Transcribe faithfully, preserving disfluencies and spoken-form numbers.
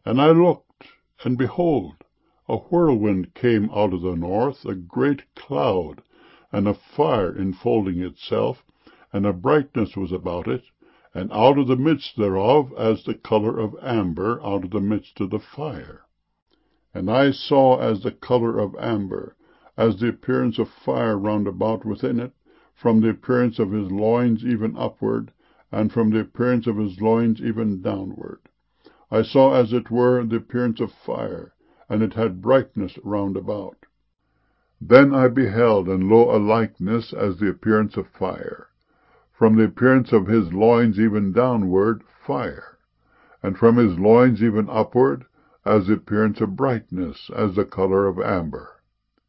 And I looked, and behold, a whirlwind came out of the north, a great cloud, and a fire enfolding itself, and a brightness was about it, and out of the midst thereof as the colour of amber out of the midst of the fire. And I saw as the colour of amber, as the appearance of fire round about within it, from the appearance of his loins even upward, and from the appearance of his loins even downward. I saw as it were the appearance of fire, and it had brightness round about. Then I beheld, and lo, a likeness as the appearance of fire. From the appearance of his loins even downward, fire, and from his loins even upward, as the appearance of brightness, as the colour of amber.